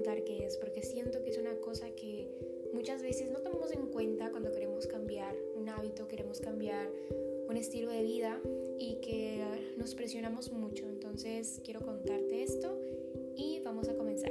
contar qué es, porque siento que es una cosa que muchas veces no tomamos en cuenta cuando queremos cambiar un hábito, queremos cambiar un estilo de vida y que nos presionamos mucho. Entonces quiero contarte esto y vamos a comenzar.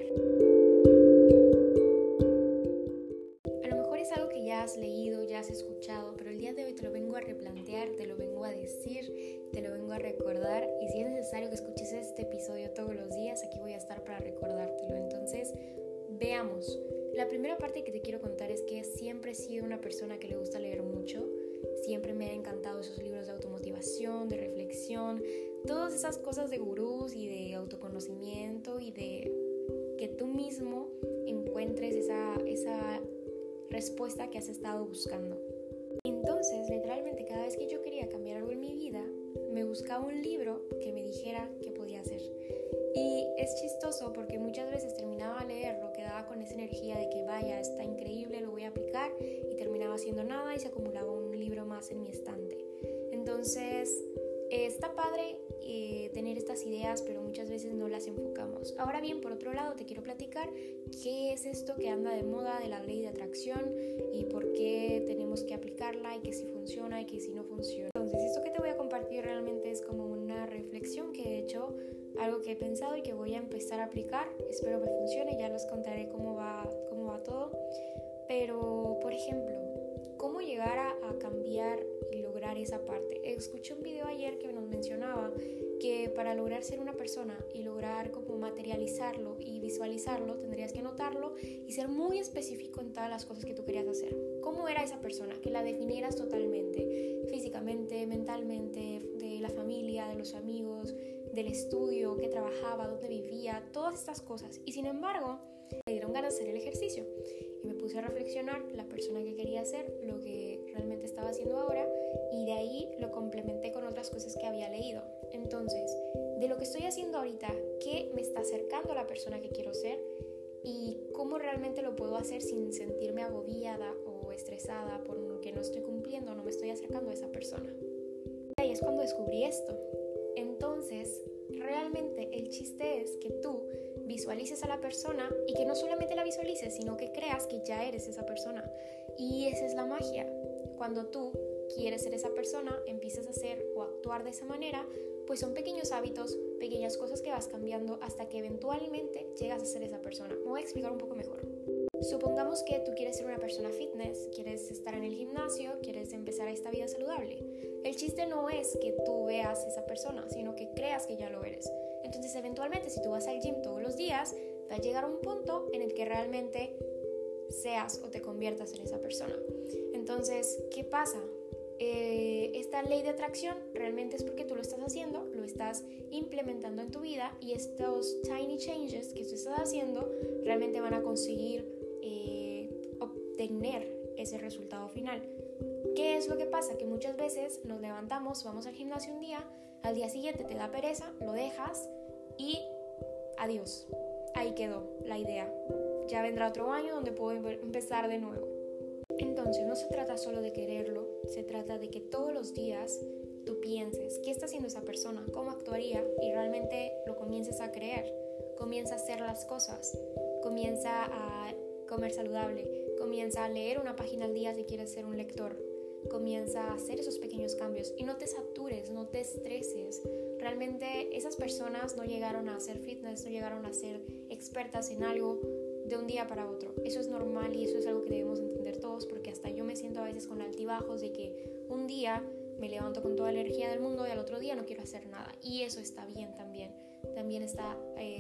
A lo mejor es algo que ya has leído, ya has escuchado, pero el día de hoy te lo vengo a replantear, te lo vengo a decir, te lo vengo a recordar, y si es necesario que escuches este episodio todos los días, aquí voy a estar para recordártelo. Entonces, veamos. La primera parte que te quiero contar es que siempre he sido una persona que le gusta leer mucho. Siempre me han encantado esos libros de automotivación, de reflexión, todas esas cosas de gurús y de autoconocimiento y de que tú mismo encuentres esa respuesta que has estado buscando. Entonces, literalmente, cada vez que yo quería cambiar algo en mi vida, me buscaba un libro que me dijera qué podía hacer. Y es chistoso porque muchas veces terminaba a leerlo, quedaba con esa energía de que vaya, está increíble, lo voy a aplicar, y terminaba haciendo nada y se acumulaba un libro más en mi estante. Entonces, está padre tener estas ideas, pero muchas veces no las enfocamos. Ahora bien, por otro lado, te quiero platicar qué es esto que anda de moda de la ley de atracción y por qué tenemos que aplicarla y que si funciona y que si no funciona. Entonces, esto que te voy a compartir realmente es como una reflexión que he hecho, algo que he pensado y que voy a empezar a aplicar. Espero que funcione, ya les contaré cómo va todo. Pero, por ejemplo, ¿cómo llegar a cambiar y lograr esa parte? Escuché un video ayer que nos mencionaba que para lograr ser una persona y lograr como materializarlo y visualizarlo, tendrías que anotarlo y ser muy específico en todas las cosas que tú querías hacer. ¿Cómo era esa persona? Que la definieras totalmente, físicamente, mentalmente, de la familia, de los amigos, del estudio, qué trabajaba, dónde vivía, todas estas cosas. Y sin embargo, me dieron ganas de hacer el ejercicio y me puse a reflexionar la persona que quería ser, lo que realmente estaba haciendo ahora, y de ahí lo complementé con otras cosas que había leído. Entonces, de lo que estoy haciendo ahorita, ¿qué me está acercando a la persona que quiero ser? Y cómo realmente lo puedo hacer sin sentirme agobiada o estresada porque no estoy cumpliendo, no me estoy acercando a esa persona. Y ahí es cuando descubrí esto. Entonces, realmente el chiste es que tú visualices a la persona y que no solamente la visualices, sino que creas que ya eres esa persona. Y esa es la magia. Cuando tú quieres ser esa persona, empiezas a hacer o actuar de esa manera, pues son pequeños hábitos, pequeñas cosas que vas cambiando hasta que eventualmente llegas a ser esa persona. Me voy a explicar un poco mejor. Supongamos que tú quieres ser una persona fitness, quieres estar en el gimnasio, quieres empezar esta vida saludable. El chiste no es que tú veas esa persona, sino que creas que ya lo eres. Entonces, eventualmente, si tú vas al gym todos los días, va a llegar un punto en el que realmente seas o te conviertas en esa persona. Entonces, ¿qué pasa? Esta ley de atracción realmente es porque tú lo estás haciendo, lo estás implementando en tu vida, y estos tiny changes que tú estás haciendo realmente van a conseguir obtener ese resultado final. ¿Qué es lo que pasa? Que muchas veces nos levantamos, vamos al gimnasio un día, al día siguiente te da pereza, lo dejas y adiós. Ahí quedó la idea. Ya vendrá otro año donde puedo empezar de nuevo. Entonces, no se trata solo de quererlo, se trata de que todos los días tú pienses qué está haciendo esa persona, cómo actuaría, y realmente lo comiences a creer. Comienza a hacer las cosas, comienza a comer saludable, comienza a leer una página al día si quieres ser un lector, comienza a hacer esos pequeños cambios y no te satures, no te estreses. Realmente esas personas no llegaron a hacer fitness, no llegaron a ser expertas en algo de un día para otro. Eso es normal y eso es algo que debemos entender todos, porque hasta yo me siento a veces con altibajos de que un día me levanto con toda la energía del mundo y al otro día no quiero hacer nada, y eso está bien también. También está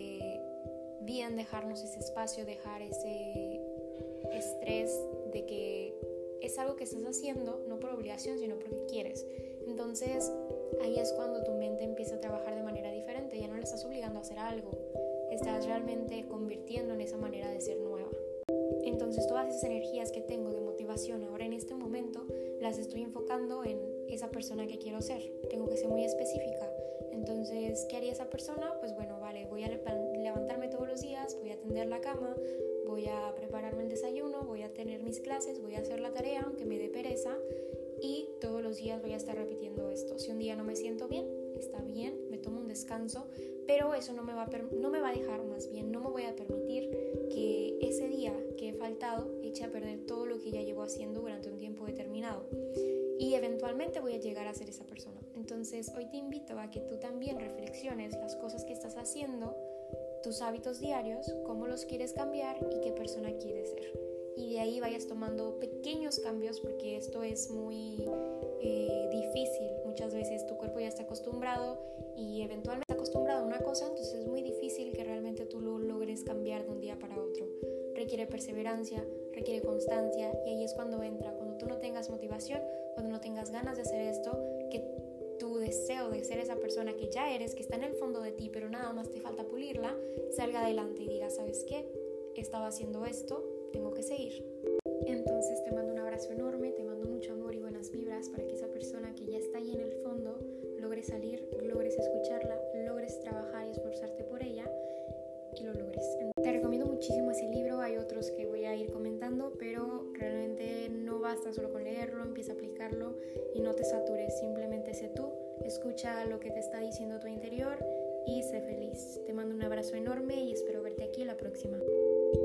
bien dejarnos ese espacio, dejar ese estrés de que es algo que estás haciendo no por obligación sino porque quieres. Entonces ahí es cuando tu mente empieza a trabajar de manera diferente, ya no le estás obligando a hacer algo, estás realmente convirtiendo en esa manera de ser nueva. Entonces todas esas energías que tengo de motivación ahora en este momento las estoy enfocando en esa persona que quiero ser. Tengo que ser muy específica. Entonces, ¿qué haría esa persona? Pues bueno, vale, voy a levantarme todos los días, voy a tender la cama, voy a prepararme el desayuno, voy a tener mis clases, voy a hacer la tarea aunque me dé pereza, y todos los días voy a estar repitiendo esto. Si un día no me siento bien, está bien, me tomo un descanso, pero eso no me va a dejar, más bien no me voy a permitir que eche a perder todo lo que ya llevo haciendo durante un tiempo determinado. Y eventualmente voy a llegar a ser esa persona. Entonces hoy te invito a que tú también reflexiones las cosas que estás haciendo, tus hábitos diarios, cómo los quieres cambiar y qué persona quieres ser. Y de ahí vayas tomando pequeños cambios, porque esto es muy difícil. Muchas veces tu cuerpo ya está acostumbrado y eventualmente está acostumbrado a una cosa, entonces es muy difícil que realmente tú lo logres cambiar de un día para otro. Requiere perseverancia, requiere constancia, y ahí es cuando entra, cuando tú no tengas motivación, cuando no tengas ganas de hacer esto, que tu deseo de ser esa persona que ya eres, que está en el fondo de ti, pero nada más te falta pulirla, salga adelante y diga, ¿sabes qué? Estaba haciendo esto, tengo que seguir. Entonces te mando un abrazo enorme, te mando mucho amor y buenas vibras para que esa persona que ya está ahí en el fondo logres salir, logres escucharla, logres trabajar y esforzarte por ella y lo logres. Te recomiendo muchísimo ese libro, hay otros que voy a ir comentando, pero realmente no basta solo con leerlo, empieza a aplicarlo y no te satures, simplemente sé tú, escucha lo que te está diciendo tu interior y sé feliz. Te mando un abrazo enorme y espero verte aquí la próxima.